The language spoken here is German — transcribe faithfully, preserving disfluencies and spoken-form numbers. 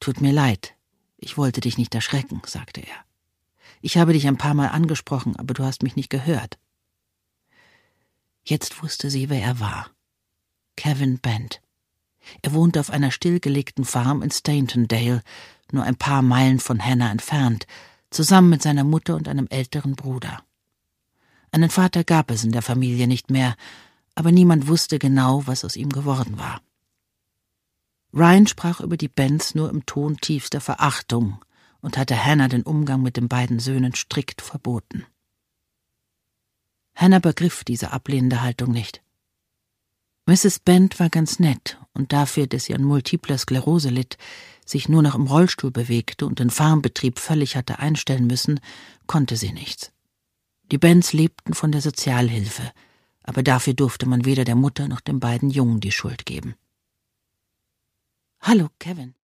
»Tut mir leid, ich wollte dich nicht erschrecken«, sagte er. »Ich habe dich ein paar Mal angesprochen, aber du hast mich nicht gehört.« Jetzt wusste sie, wer er war. Kevin Bent. Er wohnte auf einer stillgelegten Farm in Staintondale, nur ein paar Meilen von Hannah entfernt, zusammen mit seiner Mutter und einem älteren Bruder. Einen Vater gab es in der Familie nicht mehr, aber niemand wusste genau, was aus ihm geworden war. Ryan sprach über die Bents nur im Ton tiefster Verachtung und hatte Hannah den Umgang mit den beiden Söhnen strikt verboten. Hannah begriff diese ablehnende Haltung nicht. Misses Bent war ganz nett und dafür, dass sie an multipler Sklerose litt, sich nur noch im Rollstuhl bewegte und den Farmbetrieb völlig hatte einstellen müssen, konnte sie nichts. Die Bents lebten von der Sozialhilfe, aber dafür durfte man weder der Mutter noch den beiden Jungen die Schuld geben. »Hallo, Kevin«,